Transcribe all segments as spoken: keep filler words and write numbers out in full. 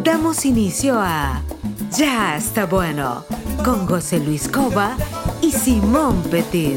damos inicio a Ya está bueno, con José Luis Cova y Simón Petit.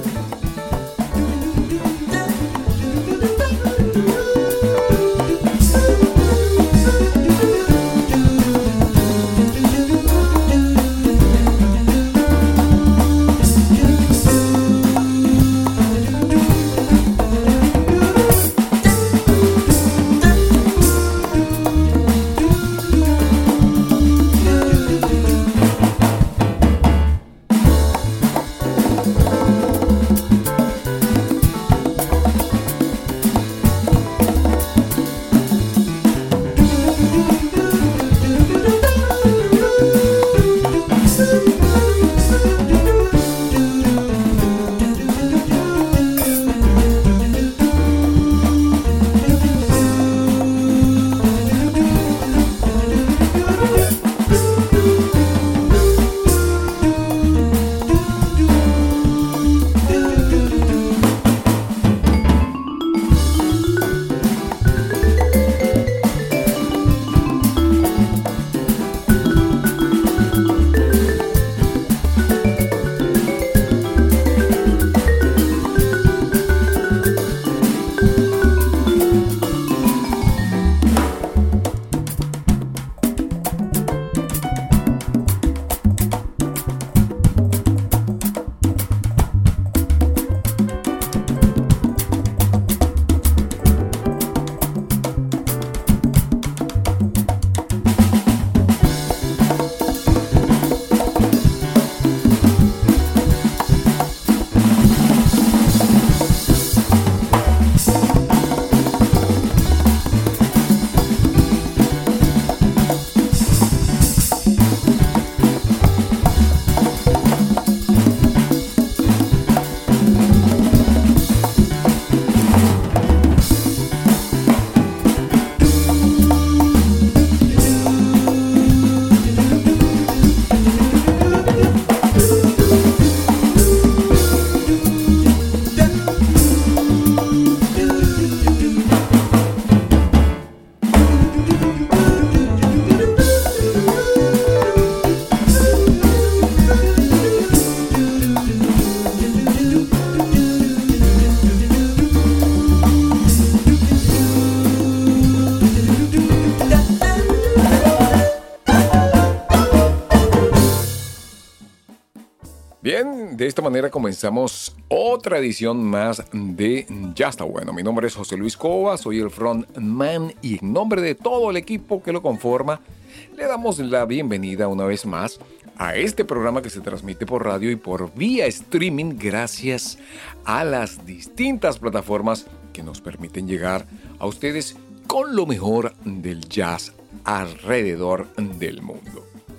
Bien, de esta manera comenzamos otra edición más de Ya está bueno. Mi nombre es José Luis Cova, soy el frontman y en nombre de todo el equipo que lo conforma, le damos la bienvenida una vez más a este programa que se transmite por radio y por vía streaming gracias a las distintas plataformas que nos permiten llegar a ustedes con lo mejor del jazz alrededor del mundo.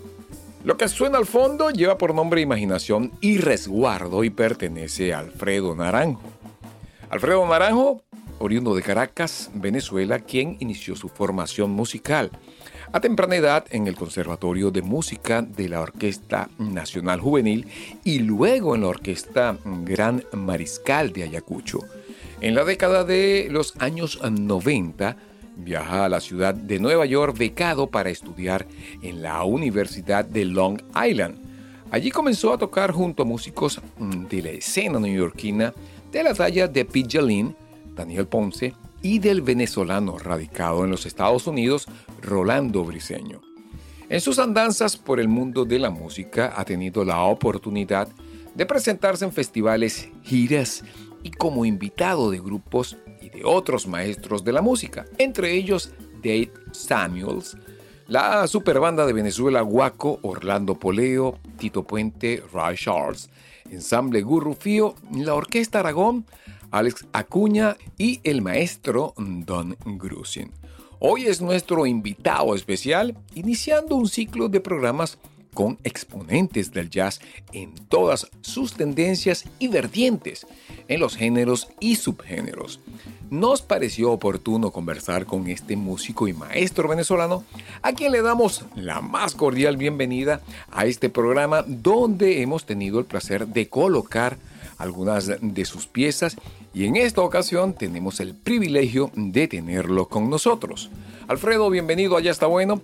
Lo que suena al fondo lleva por nombre Imaginación y Resguardo y pertenece a Alfredo Naranjo. Alfredo Naranjo, oriundo de Caracas, Venezuela, quien inició su formación musical a temprana edad en el Conservatorio de Música de la Orquesta Nacional Juvenil y luego en la Orquesta Gran Mariscal de Ayacucho. En la década de los años noventa, viaja a la ciudad de Nueva York becado para estudiar en la Universidad de Long Island. Allí comenzó a tocar junto a músicos de la escena neoyorquina de la talla de Pete Jalín, Daniel Ponce y del venezolano radicado en los Estados Unidos, Rolando Briceño. En sus andanzas por el mundo de la música ha tenido la oportunidad de presentarse en festivales, giras y como invitado de grupos y de otros maestros de la música, entre ellos Dave Samuels, la superbanda de Venezuela Guaco, Orlando Poleo, Tito Puente, Ray Charles, Ensamble Gurrufío, la Orquesta Aragón, Alex Acuña y el maestro Don Grusin. Hoy es nuestro invitado especial, iniciando un ciclo de programas con exponentes del jazz en todas sus tendencias y vertientes, en los géneros y subgéneros. Nos pareció oportuno conversar con este músico y maestro venezolano, a quien le damos la más cordial bienvenida a este programa, donde hemos tenido el placer de colocar algunas de sus piezas y en esta ocasión tenemos el privilegio de tenerlo con nosotros. Alfredo, bienvenido a Ya está bueno.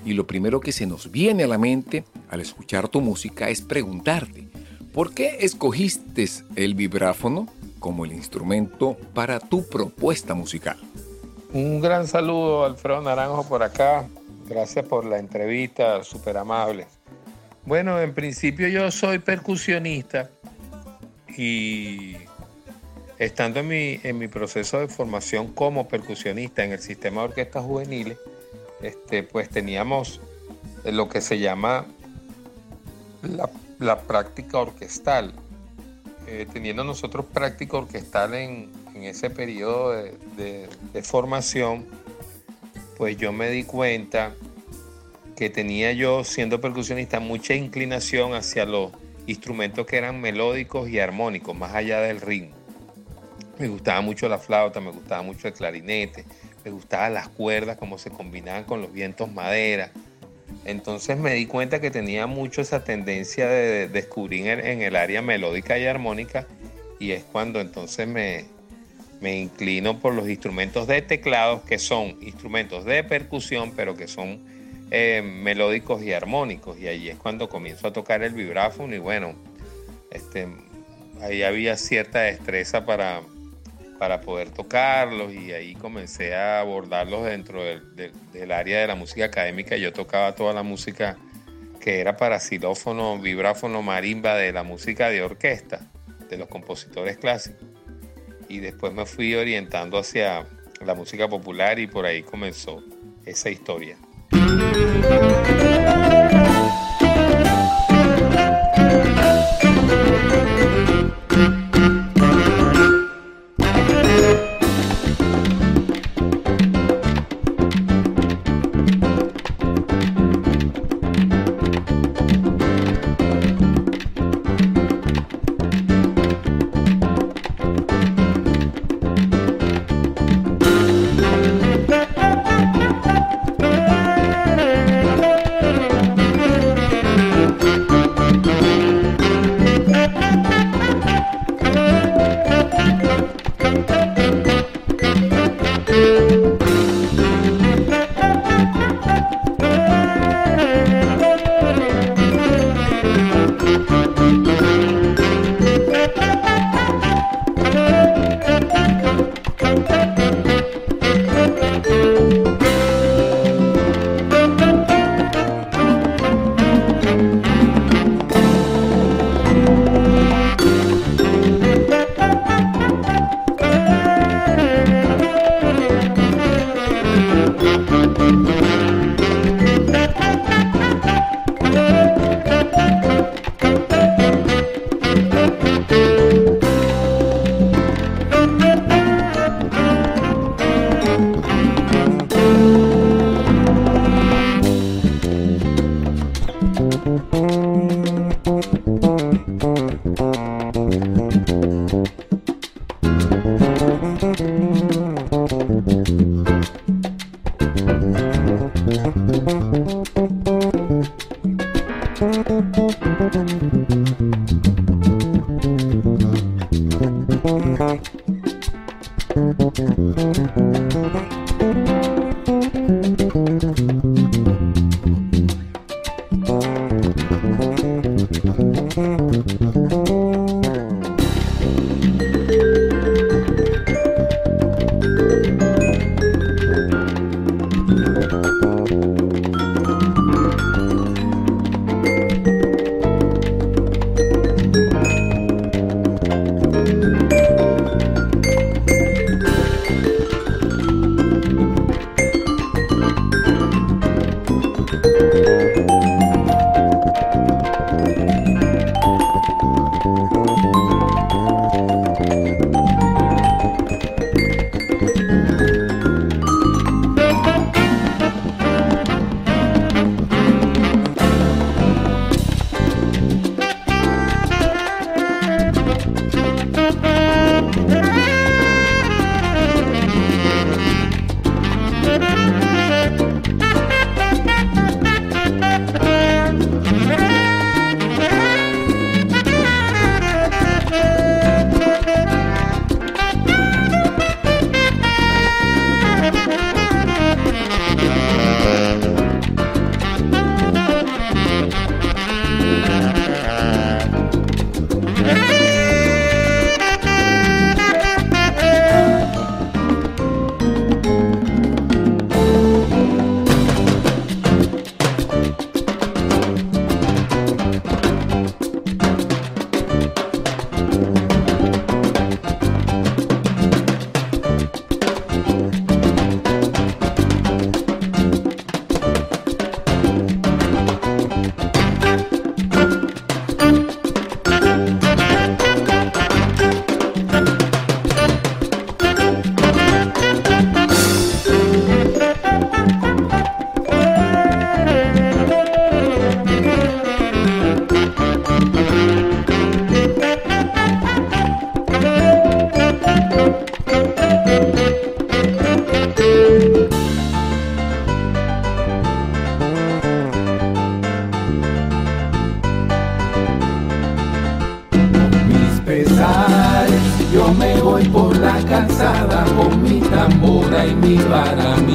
y lo primero que se nos viene a la mente al escuchar tu música es preguntarte, ¿por qué escogiste el vibráfono como el instrumento para tu propuesta musical? Un gran saludo, Alfredo Naranjo, por acá. Gracias por la entrevista, súper amable. Bueno, en principio yo soy percusionista y estando en mi, en mi proceso de formación como percusionista en el sistema de orquestas juveniles, este, pues teníamos lo que se llama la, la práctica orquestal. Eh, teniendo nosotros práctica orquestal en, en ese periodo de, de, de formación, pues yo me di cuenta que tenía yo, siendo percusionista, mucha inclinación hacia los instrumentos que eran melódicos y armónicos, más allá del ritmo. Me gustaba mucho la flauta, me gustaba mucho el clarinete, me gustaban las cuerdas, cómo se combinaban con los vientos madera. Entonces me di cuenta que tenía mucho esa tendencia de, de descubrir en, en el área melódica y armónica, y es cuando entonces me, me inclino por los instrumentos de teclados, que son instrumentos de percusión, pero que son eh, melódicos y armónicos, y ahí es cuando comienzo a tocar el vibráfono y bueno, este, ahí había cierta destreza para... para poder tocarlos, y ahí comencé a abordarlos dentro del, del, del área de la música académica. Yo tocaba toda la música que era para xilófono, vibráfono, marimba, de la música de orquesta, de los compositores clásicos. Y después me fui orientando hacia la música popular y por ahí comenzó esa historia.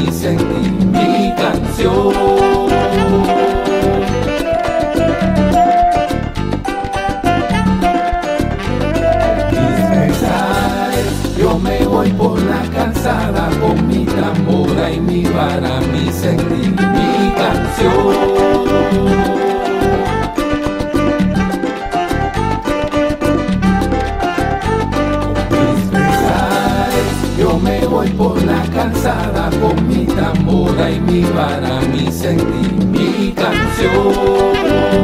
mi sentir, mi canción. Yo me voy por la calzada con mi tambora y mi vara, mi sentir, mi canción. Con mis pesares, yo me voy por la calzada con mi tambora y mi vara, mi sentir, mi canción.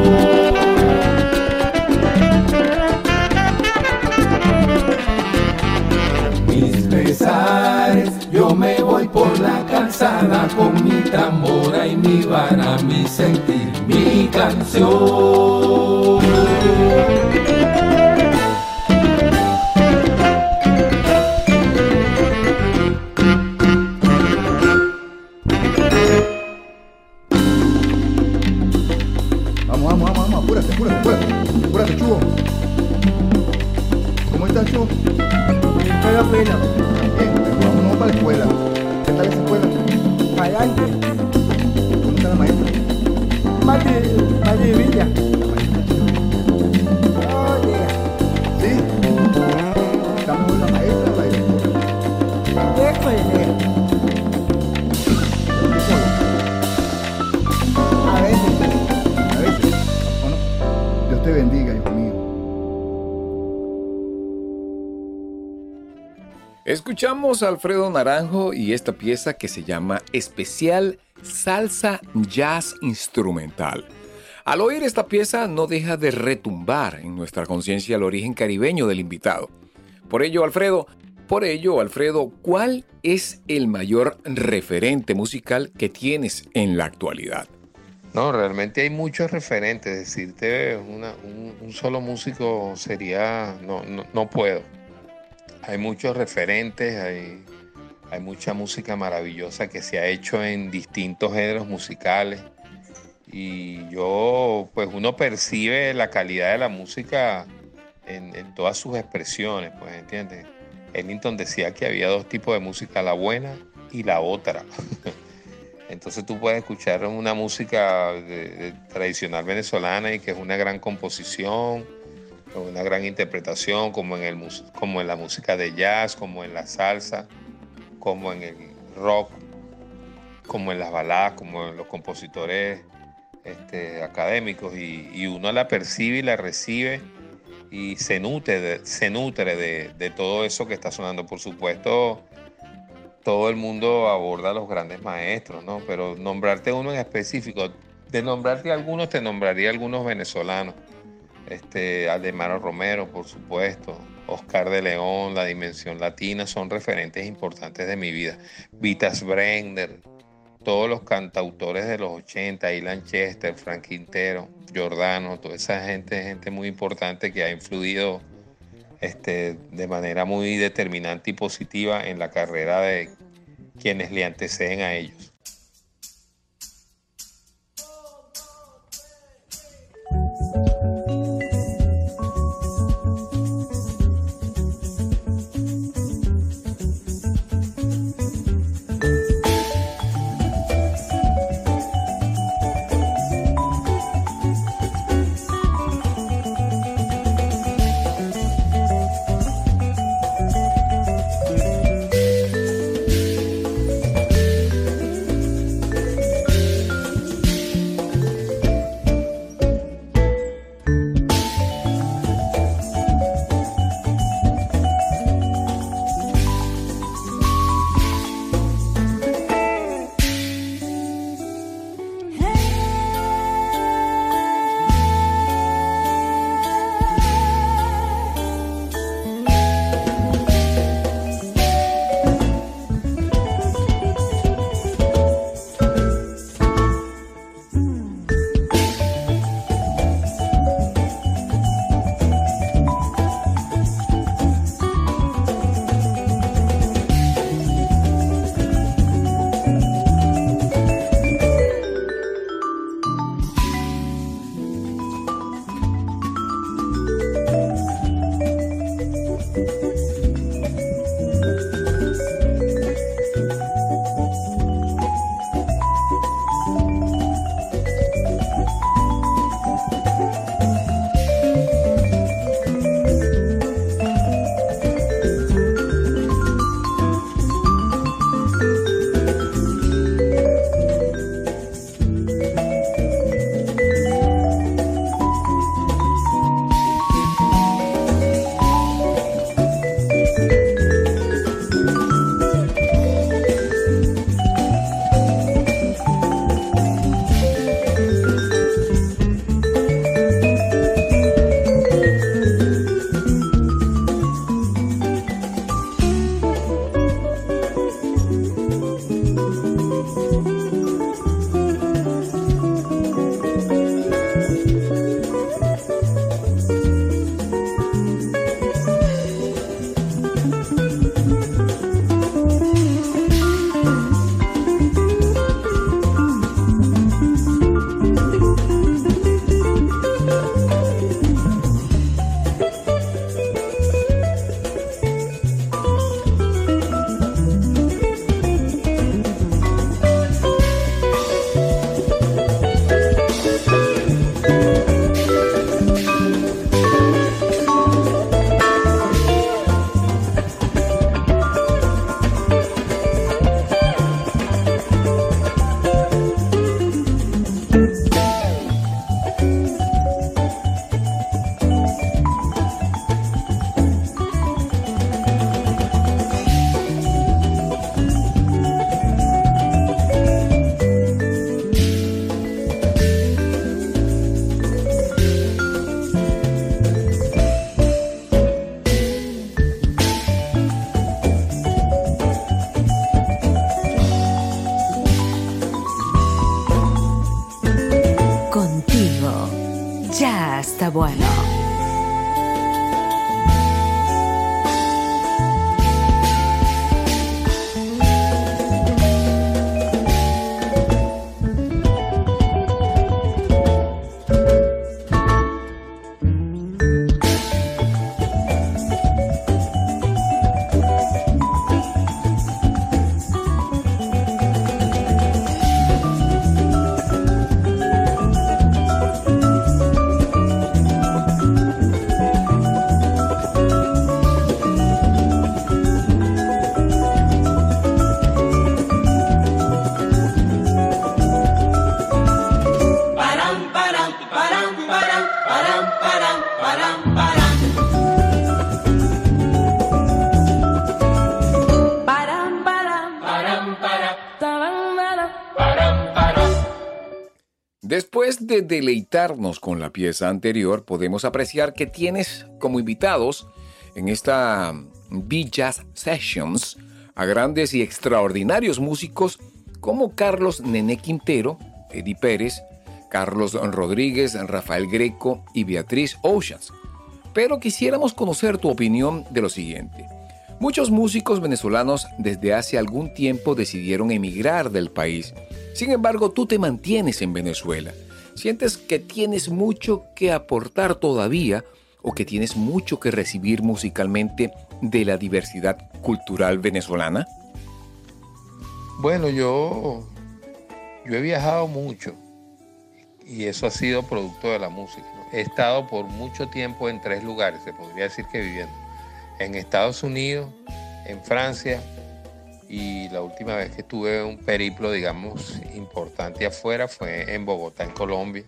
Yo me voy por la calzada con mi tambora y mi vara, mi sentir, mi canción. Vamos, vamos, vamos, vamos, apúrate, apúrate, apúrate, apúrate, Chugo. ¿Cómo estás, Chugo? Pero, pero, Bien, vámonos para la escuela. ¿Qué tal esa escuela? para adelante, ¿Cómo está la maestra? más de, más de Villa. La maestra chévere. Oye, ¿Sí? ¿Está mejor la maestra o la directora? déjole, a veces, A veces. Bueno, Dios te bendiga, hijo mío. Escuchamos a Alfredo Naranjo y esta pieza que se llama Especial Salsa Jazz Instrumental. Al oír esta pieza no deja de retumbar en nuestra conciencia el origen caribeño del invitado. Por ello, Alfredo, por ello, Alfredo, ¿cuál es el mayor referente musical que tienes en la actualidad? No, realmente hay muchos referentes. Decirte una, un, un solo músico sería, no, no, no puedo. Hay muchos referentes, hay, hay mucha música maravillosa que se ha hecho en distintos géneros musicales. Y yo, pues uno percibe la calidad de la música en, en todas sus expresiones, pues, ¿entiendes? Ellington decía que había dos tipos de música, la buena y la otra. Entonces tú puedes escuchar una música de, de, tradicional venezolana y que es una gran composición, una gran interpretación, como en, el, como en la música de jazz, como en la salsa, como en el rock, como en las baladas, como en los compositores este, académicos, y, y uno la percibe y la recibe y se nutre, de, se nutre de, de todo eso que está sonando. Por supuesto, todo el mundo aborda a los grandes maestros, ¿no? Pero nombrarte uno en específico, de nombrarte algunos, te nombraría algunos venezolanos. Este, Aldemaro Romero, por supuesto, Oscar de León, La Dimensión Latina, son referentes importantes de mi vida. Vitas Brenner, todos los cantautores de los ochenta, Ilan Chester, Frank Quintero, Giordano, toda esa gente, gente muy importante que ha influido este, de manera muy determinante y positiva en la carrera de quienes le anteceden a ellos. está bueno. Después de deleitarnos con la pieza anterior, podemos apreciar que tienes como invitados en esta B-Jazz Sessions a grandes y extraordinarios músicos como Carlos Nené Quintero, Eddie Pérez, Carlos Rodríguez, Rafael Greco y Beatriz Oceans. Pero quisiéramos conocer tu opinión de lo siguiente. Muchos músicos venezolanos desde hace algún tiempo decidieron emigrar del país. Sin embargo, tú te mantienes en Venezuela. ¿Sientes que tienes mucho que aportar todavía o que tienes mucho que recibir musicalmente de la diversidad cultural venezolana? Bueno, yo, yo he viajado mucho y eso ha sido producto de la música, ¿no? He estado por mucho tiempo en tres lugares, se podría decir que viviendo. En Estados Unidos, en Francia, y la última vez que tuve un periplo, digamos, importante afuera fue en Bogotá, en Colombia.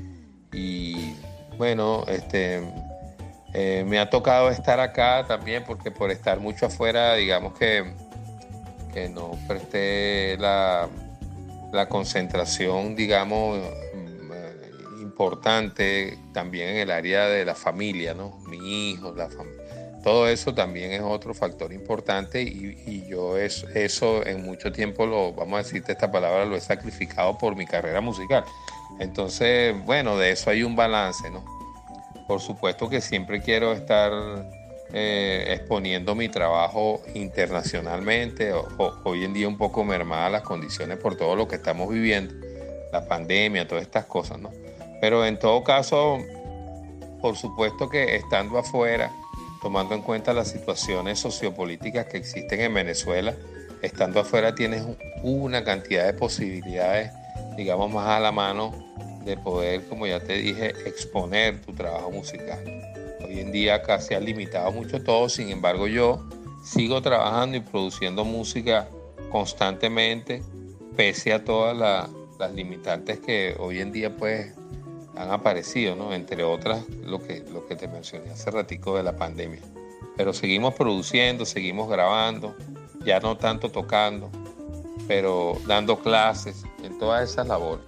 Y bueno, este, eh, me ha tocado estar acá también porque por estar mucho afuera, digamos que, que no presté la, la concentración, digamos, importante también en el área de la familia, ¿no? Mi hijo, la familia. Todo eso también es otro factor importante y, y yo es, eso en mucho tiempo, lo vamos a decirte esta palabra, lo he sacrificado por mi carrera musical. Entonces, bueno, de eso hay un balance, ¿no? Por supuesto que siempre quiero estar eh, exponiendo mi trabajo internacionalmente. O, o, hoy en día un poco mermadas las condiciones por todo lo que estamos viviendo, la pandemia, todas estas cosas, ¿no? Pero en todo caso, por supuesto que estando afuera, tomando en cuenta las situaciones sociopolíticas que existen en Venezuela, estando afuera tienes una cantidad de posibilidades, digamos, más a la mano de poder, como ya te dije, exponer tu trabajo musical. Hoy en día acá se ha limitado mucho todo, sin embargo yo sigo trabajando y produciendo música constantemente, pese a todas la, las limitantes que hoy en día pues han aparecido, ¿no? Entre otras lo que, lo que te mencioné hace ratico de la pandemia. Pero seguimos produciendo, seguimos grabando, ya no tanto tocando, pero dando clases en todas esas labores.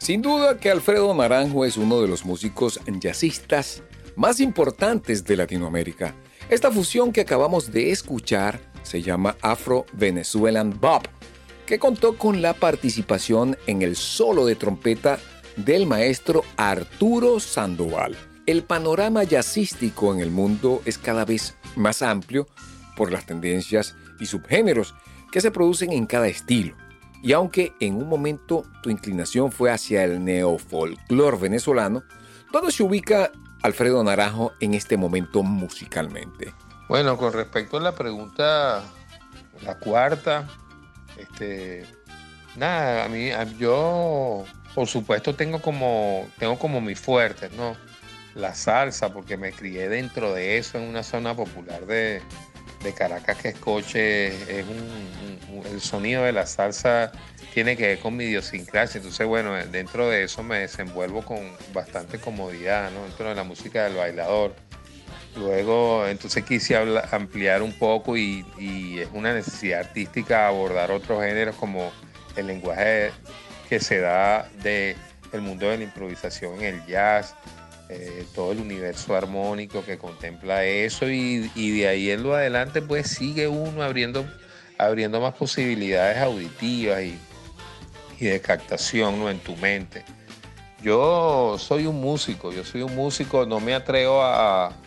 Sin duda que Alfredo Naranjo es uno de los músicos jazzistas más importantes de Latinoamérica. Esta fusión que acabamos de escuchar se llama Afro-Venezuelan Bop, que contó con la participación en el solo de trompeta del maestro Arturo Sandoval. El panorama jazzístico en el mundo es cada vez más amplio por las tendencias y subgéneros que se producen en cada estilo. Y aunque en un momento tu inclinación fue hacia el neofolclor venezolano, ¿dónde se ubica Alfredo Naranjo en este momento musicalmente? Bueno, con respecto a la pregunta, la cuarta, este, nada, a mí, a- yo, por supuesto, tengo como, tengo como mis fuertes, ¿no? La salsa, porque me crié dentro de eso en una zona popular de, de Caracas, que es Coche, es un, un- el sonido de la salsa tiene que ver con mi idiosincrasia, entonces bueno, dentro de eso me desenvuelvo con bastante comodidad, ¿no? Dentro de la música del bailador. Luego, entonces quise habla- ampliar un poco y, y es una necesidad artística abordar otros géneros como el lenguaje que se da del mundo de la improvisación en el jazz, eh, todo el universo armónico que contempla eso y, y de ahí en lo adelante pues sigue uno abriendo, abriendo más posibilidades auditivas y, y de captación, ¿no? En tu mente. Yo soy un músico, yo soy un músico, no me atrevo a, a,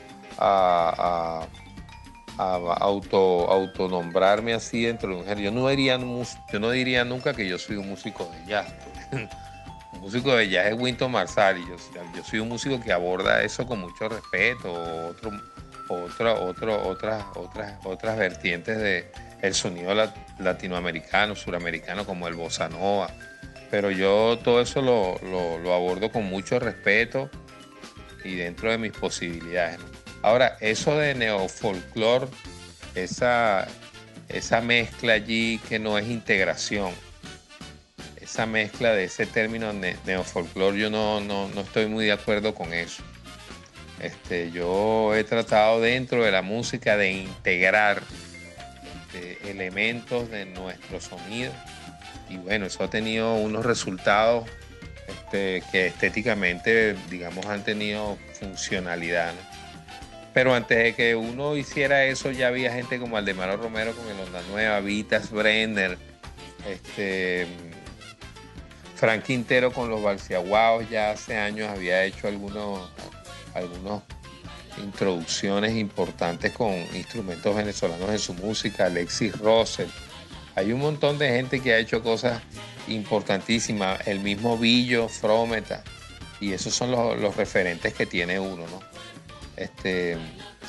a- a auto, autonombrarme así dentro de un género. Yo no diría, mus- yo no diría nunca que yo soy un músico de jazz. Un músico de jazz es Wynton Marsalis. Yo, yo soy un músico que aborda eso con mucho respeto, otro, otro, otro, otras, otras, otras vertientes de el sonido lat- latinoamericano, suramericano, como el bossa nova. Pero yo todo eso lo, lo- lo abordo con mucho respeto y dentro de mis posibilidades, ¿no? Ahora, eso de neofolclor, esa, esa mezcla allí que no es integración, esa mezcla de ese término ne- neofolclor, yo no, no, no estoy muy de acuerdo con eso. Este, yo he tratado dentro de la música de integrar este, elementos de nuestro sonido y bueno, eso ha tenido unos resultados este, que estéticamente, digamos, han tenido funcionalidad, ¿no? Pero antes de que uno hiciera eso, ya había gente como Aldemaro Romero con el Onda Nueva, Vitas Brenner, este, Frank Quintero con los Balsiaguaos, ya hace años había hecho algunos, algunos introducciones importantes con instrumentos venezolanos en su música, Alexis Russell. Hay un montón de gente que ha hecho cosas importantísimas, el mismo Billo, Frometa, y esos son los, los referentes que tiene uno, ¿no? Este,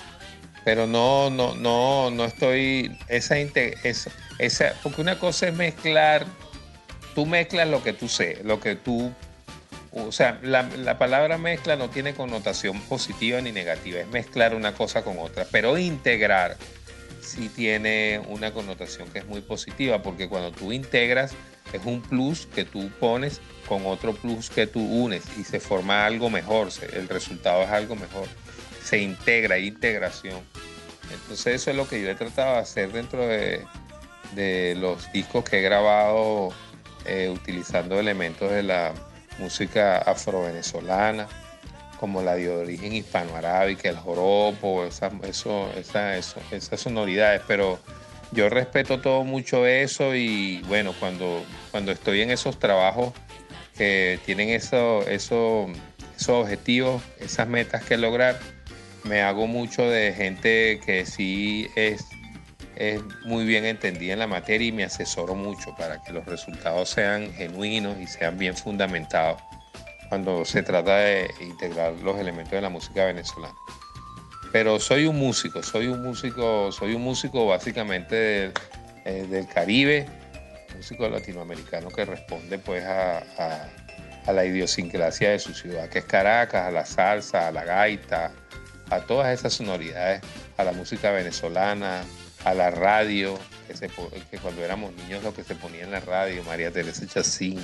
pero no, no, no, no estoy, esa, inte- esa, esa, porque una cosa es mezclar, tú mezclas lo que tú sé, lo que tú, o sea, la, la palabra mezcla no tiene connotación positiva ni negativa, es mezclar una cosa con otra, pero integrar sí tiene una connotación que es muy positiva, porque cuando tú integras es un plus que tú pones con otro plus que tú unes y se forma algo mejor, se- el resultado es algo mejor, se integra, hay integración. Entonces eso es lo que yo he tratado de hacer dentro de, de los discos que he grabado eh, utilizando elementos de la música afrovenezolana, como la de origen hispanoarábica, el joropo, esa- eso, esa- eso- esas sonoridades, pero yo respeto todo mucho eso y bueno, cuando, cuando estoy en esos trabajos que tienen eso, eso, esos objetivos, esas metas que lograr, me hago mucho de gente que sí es, es muy bien entendida en la materia y me asesoro mucho para que los resultados sean genuinos y sean bien fundamentados cuando se trata de integrar los elementos de la música venezolana. Pero soy un músico, soy un músico, soy un músico básicamente del, eh, del Caribe, músico latinoamericano que responde pues a, a- a la idiosincrasia de su ciudad, que es Caracas, a la salsa, a la gaita, a todas esas sonoridades, a la música venezolana, a la radio, que, se, po- que cuando éramos niños lo que se ponía en la radio, María Teresa Chacín,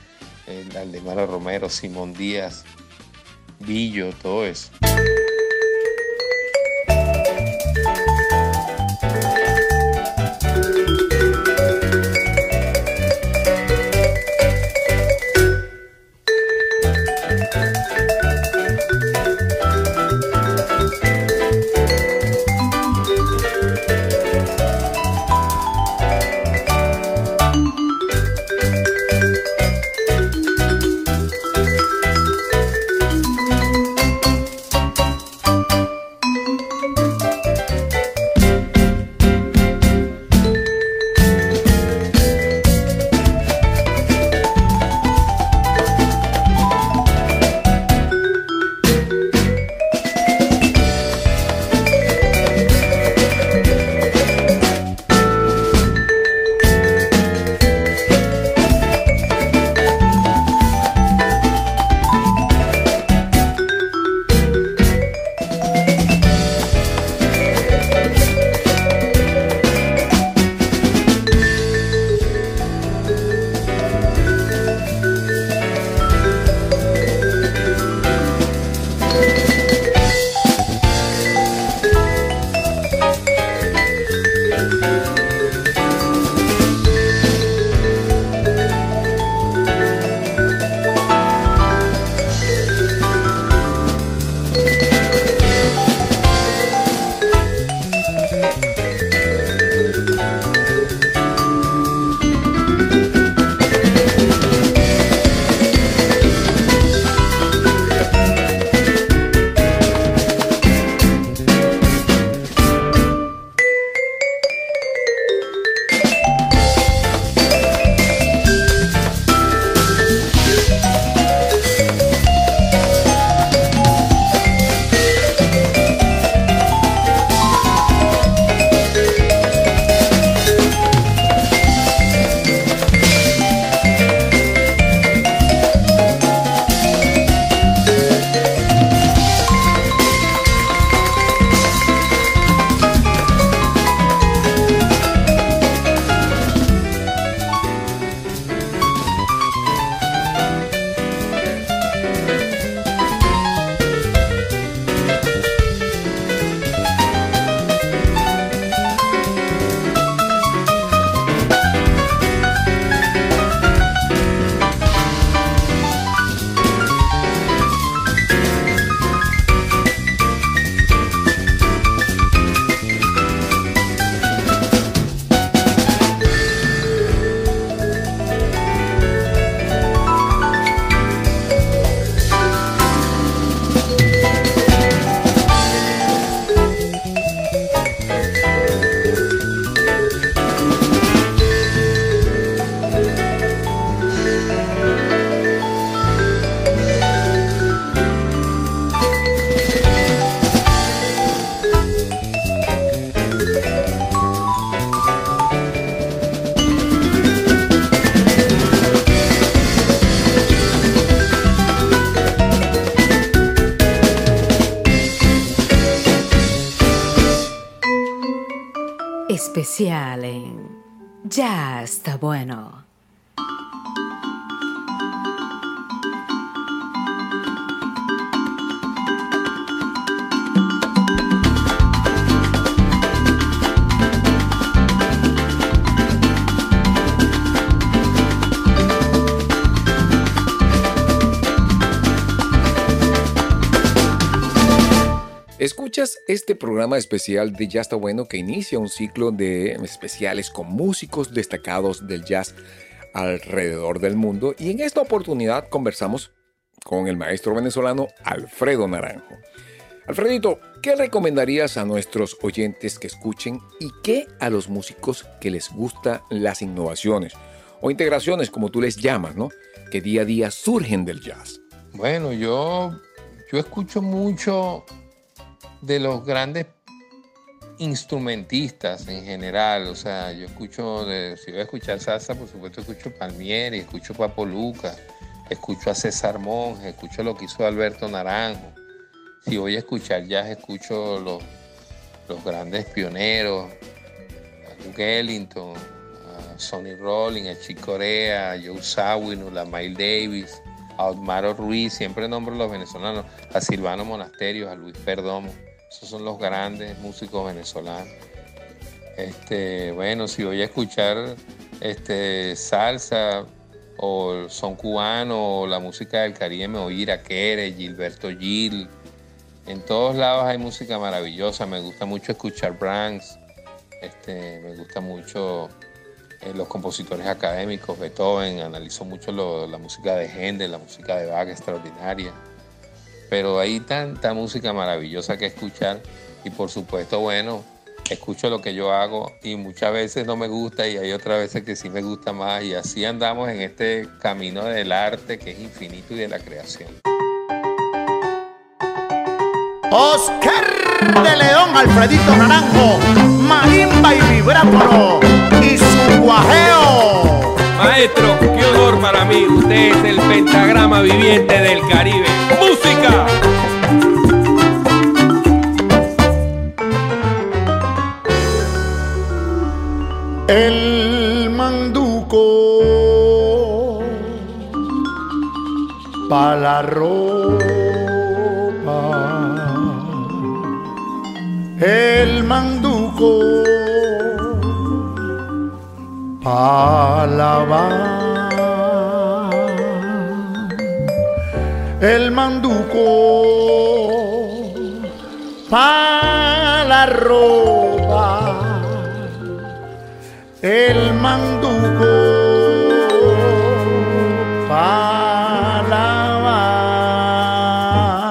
el Aldemaro Romero, Simón Díaz, Billo, todo eso. especial en Ya está bueno. Escuchas este programa especial de Ya está bueno que inicia un ciclo de especiales con músicos destacados del jazz alrededor del mundo, y en esta oportunidad conversamos con el maestro venezolano Alfredo Naranjo. Alfredito, ¿qué recomendarías a nuestros oyentes que escuchen y qué a los músicos que les gustan las innovaciones o integraciones, como tú les llamas, ¿no?, que día a día surgen del jazz? Bueno, yo, yo escucho mucho de los grandes instrumentistas en general. O sea, yo escucho, de, si voy a escuchar salsa, por supuesto escucho Palmieri, escucho Papo Luca, escucho a César Monge, escucho lo que hizo Alberto Naranjo. Si voy a escuchar jazz, escucho los, los grandes pioneros, a Duke Ellington, a Sonny Rollins, a Chick Corea, a Joe Zawinul, a Miles Davis, a Osmaro Ruiz, siempre nombro a los venezolanos, a Silvano Monasterios, a Luis Perdomo. Esos son los grandes músicos venezolanos. Este, bueno, si voy a escuchar este, salsa o son cubano o la música del Caribe, me voy a ir a Quere, Gilberto Gil. En todos lados hay música maravillosa. Me gusta mucho escuchar Brahms. Este, me gusta mucho eh, los compositores académicos, Beethoven. Analizo mucho lo, la música de Händel, la música de Bach, extraordinaria. Pero hay tanta música maravillosa que escuchar y por supuesto, bueno, escucho lo que yo hago y muchas veces no me gusta y hay otras veces que sí me gusta más, y así andamos en este camino del arte que es infinito y de la creación. Oscar de León, Alfredito Naranjo, marimba y vibráfono y su guajeo. Maestro, qué honor para mí. Usted es el pentagrama viviente del Caribe. ¡Música! El manduco pa' la ropa, el manduco pa' lavar, el manduco pa' la ropa, el manduco pa' lavar.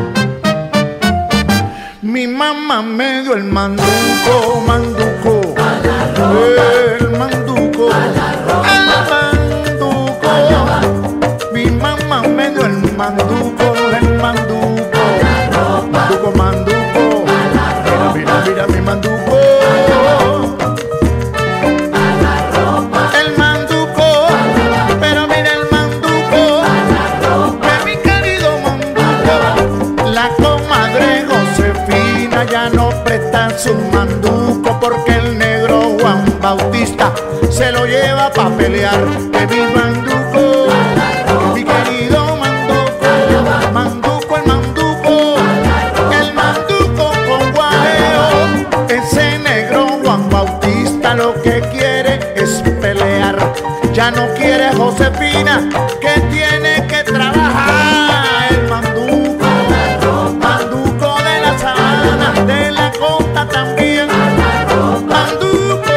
Mi mamá me dio el manduco, manduco, el manduco, el manduco. Mi mamá me dio el manduco, el manduco, manduco, manduco. Mira, mira, mira mi manduco. Ya no presta su manduco porque el negro Juan Bautista se lo lleva pa' pelear. Que mi manduco, mi querido manduco, manduco, el manduco, el manduco con guajeo. Ese negro Juan Bautista lo que quiere es pelear. Ya no quiere a Josefina, que tiene que trabajar. El manduco, manduco de la sabana, de la costa también, manduco.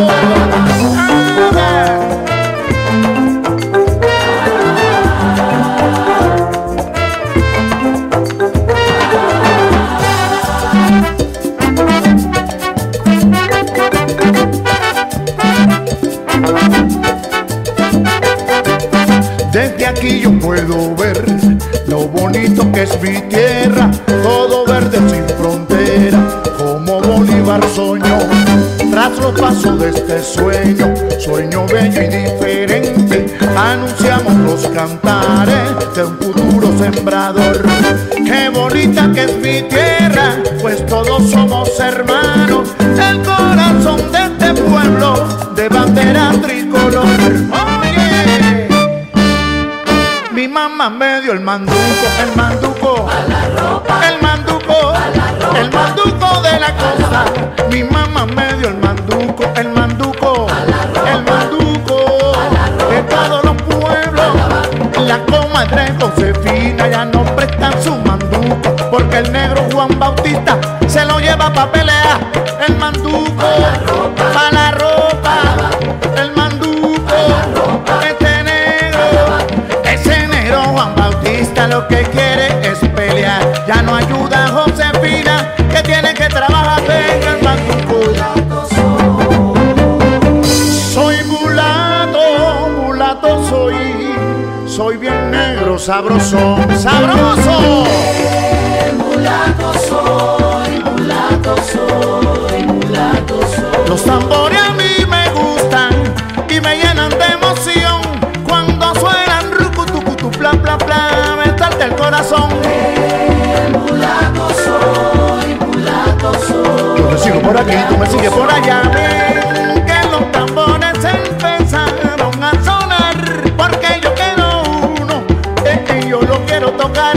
Desde aquí yo puedo ver lo bonito que es mi tierra, todo verde sin frontera, como Bolívar soñó. Tras los pasos de este sueño, sueño bello y diferente, anunciamos los cantares de un futuro sembrador. Qué bonita que es mi tierra, pues todos somos hermanos, el corazón de este pueblo de bandera tricolor. Oye, mi mamá me dio el manduco, el manduco, a la ropa, el manduco, a la ropa, el manduco de la cosa. Mi mamá me dio el manduco, el manduco, a la ropa, el manduco, a la ropa, de todos los pueblos. La comadre Josefina ya no prestan su manduco, porque el negro Juan Bautista se lo lleva pa' pelear. El manduco, pa' la ropa, pa' la ropa, el manduco, este negro, ese negro Juan Bautista lo que quiere es pelear. Ya no ayuda a Josefina, que tiene que trabajar en el manduco. Soy mulato, mulato soy, soy bien negro, sabroso, sabroso. Mulato soy, mulato soy, mulato soy. Los tambores a mí me gustan y me llenan de emoción. Cuando suenan rucutucutu, bla bla bla, me salta el corazón. Mulato soy, mulato soy. Yo te sigo por aquí, tú me sigues por allá. Ven que los tambores empezaron a sonar, porque yo quiero uno, es que yo lo quiero tocar.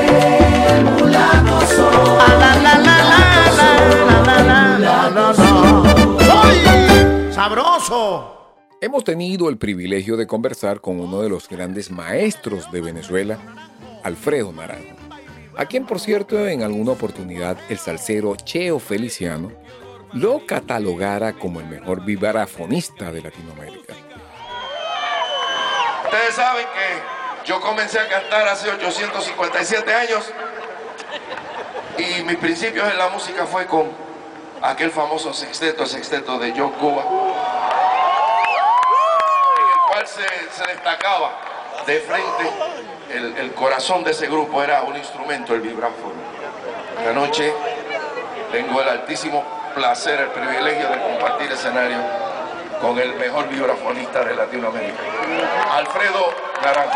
Ah, la, la, la, la, la, la, la, la, la, la. ¡Soy sabroso! Hemos tenido el privilegio de conversar con uno de los grandes maestros de Venezuela, Alfredo Naranjo, a quien, por cierto, en alguna oportunidad el salsero Cheo Feliciano lo catalogara como el mejor vibrafonista de Latinoamérica. Ustedes saben que yo comencé a cantar hace ochocientos cincuenta y siete años y mis principios en la música fue con aquel famoso sexteto, el sexteto de John Cuba, en el cual se, se destacaba de frente el, el corazón de ese grupo, era un instrumento, el vibráfono. Esta noche tengo el altísimo placer, el privilegio de compartir escenario con el mejor vibrafonista de Latinoamérica, Alfredo Naranjo.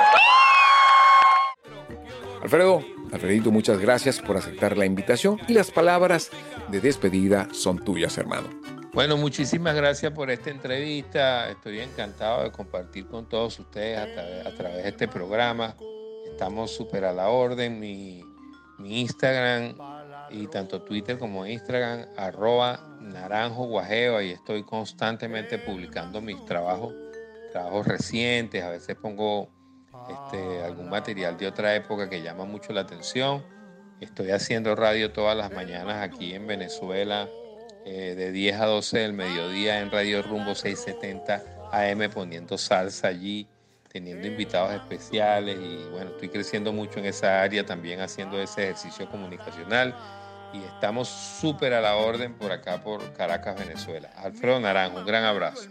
Alfredo, Alfredito, muchas gracias por aceptar la invitación y las palabras de despedida son tuyas, hermano. Bueno, muchísimas gracias por esta entrevista. Estoy encantado de compartir con todos ustedes a, tra- a través de este programa. Estamos súper a la orden. Mi, mi Instagram y tanto Twitter como Instagram, arroba naranjo guajeo. Ahí estoy constantemente publicando mis trabajos, trabajos recientes. A veces pongo Este, algún material de otra época que llama mucho la atención. Estoy haciendo radio todas las mañanas aquí en Venezuela, eh, de diez a doce del mediodía en Radio Rumbo seiscientos setenta A M, poniendo salsa allí, teniendo invitados especiales y bueno, estoy creciendo mucho en esa área también haciendo ese ejercicio comunicacional y estamos súper a la orden por acá por Caracas, Venezuela. Alfredo Naranjo, un gran abrazo.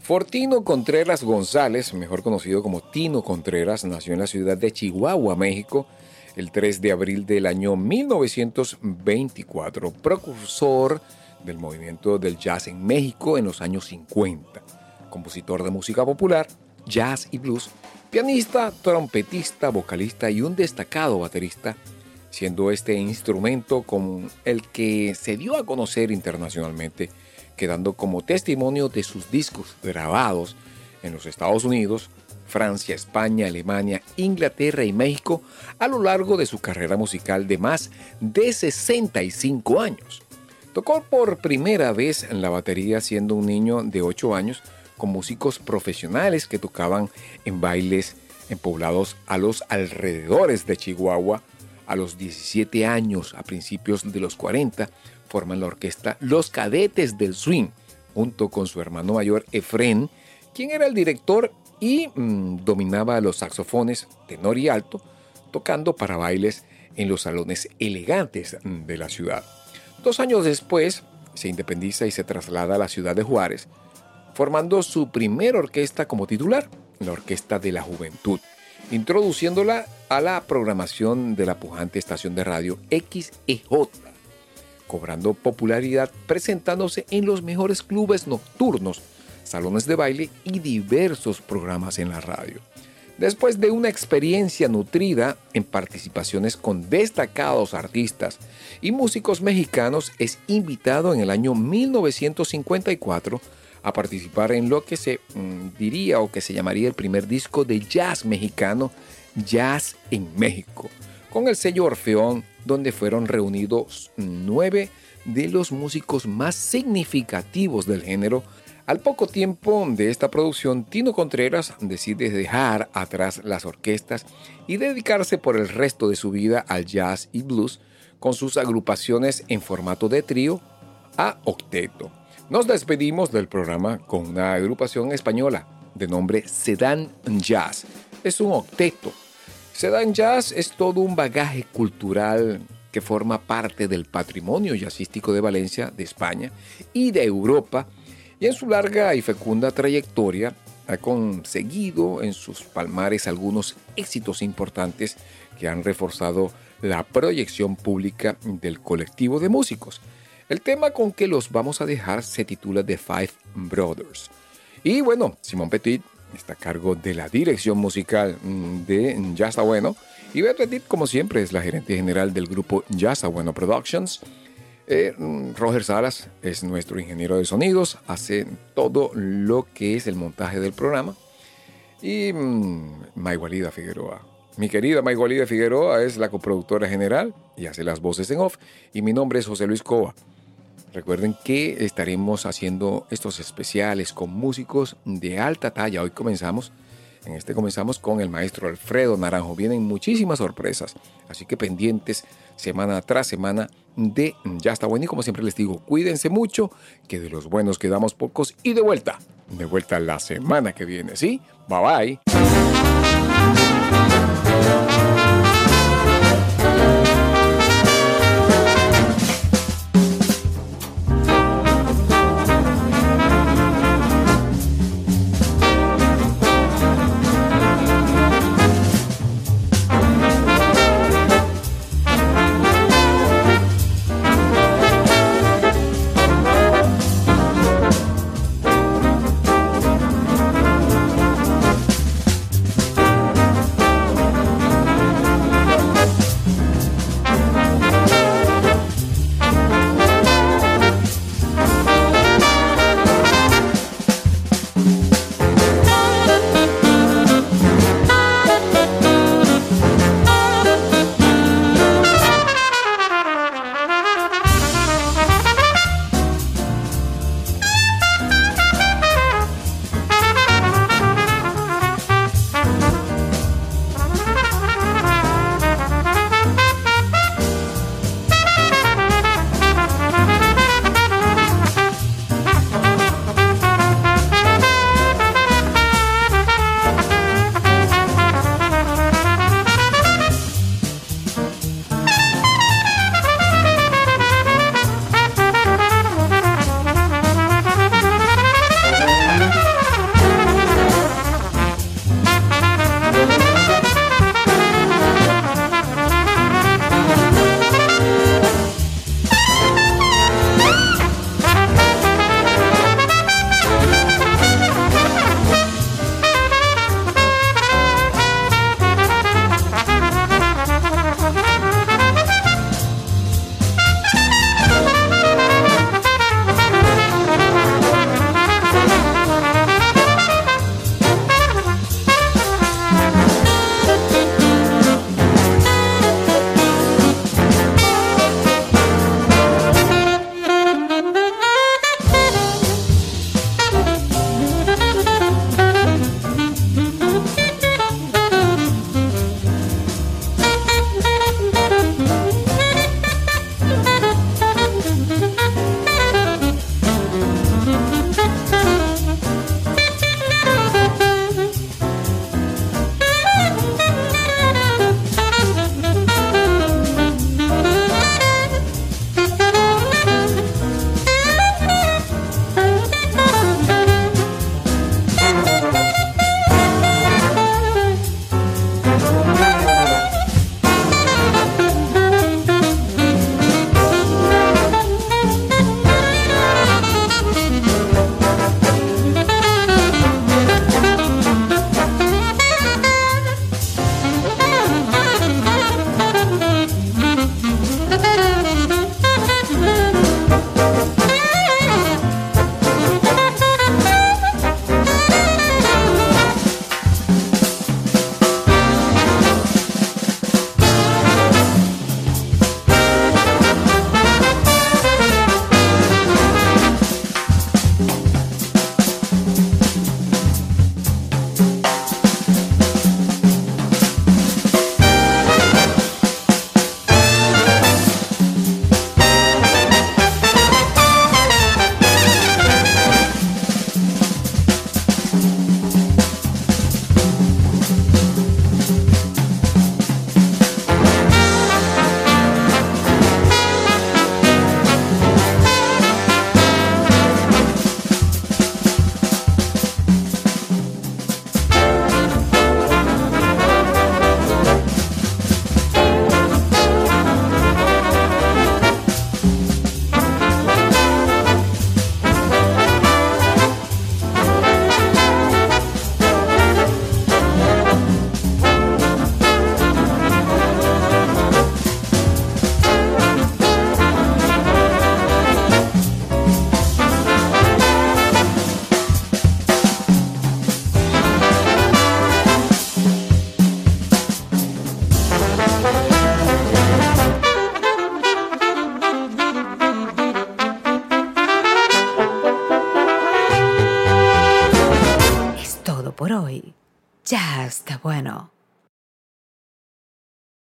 Fortino Contreras González, mejor conocido como Tino Contreras, nació en la ciudad de Chihuahua, México, el tres de abril del año mil novecientos veinticuatro, precursor del movimiento del jazz en México en los años cincuenta, compositor de música popular, jazz y blues, pianista, trompetista, vocalista y un destacado baterista, siendo este instrumento con el que se dio a conocer internacionalmente, quedando como testimonio de sus discos grabados en los Estados Unidos, Francia, España, Alemania, Inglaterra y México a lo largo de su carrera musical de más de sesenta y cinco años. Tocó por primera vez en la batería siendo un niño de ocho años con músicos profesionales que tocaban en bailes en poblados a los alrededores de Chihuahua. A los diecisiete años, a principios de los cuarenta, forman la orquesta Los Cadetes del Swing, junto con su hermano mayor Efrén, quien era el director y mmm, dominaba los saxofones tenor y alto, tocando para bailes en los salones elegantes de la ciudad. Dos años después, se independiza y se traslada a la ciudad de Juárez, formando su primera orquesta como titular, la Orquesta de la Juventud, introduciéndola a la programación de la pujante estación de radio X E J, cobrando popularidad presentándose en los mejores clubes nocturnos, salones de baile y diversos programas en la radio. Después de una experiencia nutrida en participaciones con destacados artistas y músicos mexicanos, es invitado en el año mil novecientos cincuenta y cuatro a participar en lo que se mmm, diría o que se llamaría el primer disco de jazz mexicano, Jazz en México, con el sello Orfeón, donde fueron reunidos nueve de los músicos más significativos del género. Al poco tiempo de esta producción, Tino Contreras decide dejar atrás las orquestas y dedicarse por el resto de su vida al jazz y blues, con sus agrupaciones en formato de trío a octeto. Nos despedimos del programa con una agrupación española de nombre Sedan Jazz. Es un octeto. Sedan Jazz es todo un bagaje cultural que forma parte del patrimonio jazzístico de Valencia, de España y de Europa, y en su larga y fecunda trayectoria ha conseguido en sus palmares algunos éxitos importantes que han reforzado la proyección pública del colectivo de músicos. El tema con que los vamos a dejar se titula The Five Brothers. Y bueno, Simón Petit está a cargo de la dirección musical de Ya Está Bueno. Y Beth Petit, como siempre, es la gerente general del grupo Ya Está Bueno Productions. Eh, Roger Salas es nuestro ingeniero de sonidos, hace todo lo que es el montaje del programa. Y mmm, Maigualida Figueroa. Mi querida Maigualida Figueroa es la coproductora general y hace las voces en off. Y mi nombre es José Luis Cova. Recuerden que estaremos haciendo estos especiales con músicos de alta talla. Hoy comenzamos, en este comenzamos con el maestro Alfredo Naranjo. Vienen muchísimas sorpresas, así que pendientes semana tras semana de Ya Está Bueno. Y como siempre les digo, cuídense mucho, que de los buenos quedamos pocos. Y de vuelta, de vuelta la semana que viene, ¿sí? Bye bye. Por hoy, ya está bueno.